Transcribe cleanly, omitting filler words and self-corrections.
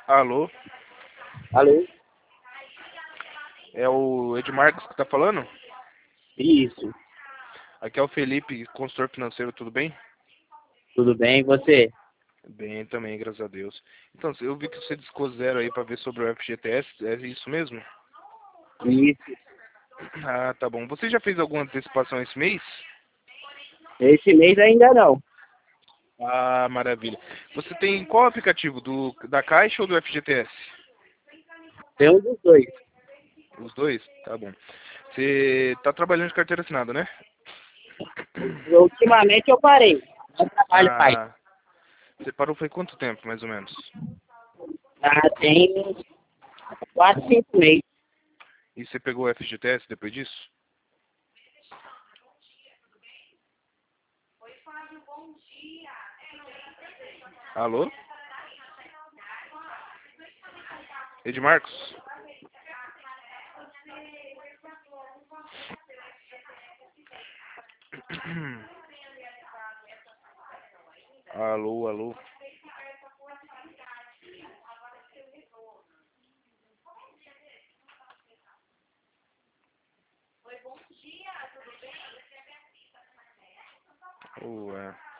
Alô, Alô? é o Edmarcos que tá falando? Isso. Aqui é o Felipe, consultor financeiro, tudo bem? Tudo bem, e você? Bem também, graças a Deus. Então, eu vi que você discou zero aí pra ver sobre o FGTS, é isso mesmo? Isso. Ah, tá bom. Você já fez alguma antecipação esse mês? Esse mês ainda não. Ah, maravilha. Você tem qual aplicativo, da Caixa ou do FGTS? Tem um dos dois. Os dois? Tá bom. Você tá trabalhando de carteira assinada, né? Ultimamente eu parei. Não trabalho mais. Ah, você parou foi quanto tempo, mais ou menos? Tem uns 4, 5 meses. E você pegou o FGTS depois disso? Alô? Edmarcos? Alô, alô. Ué.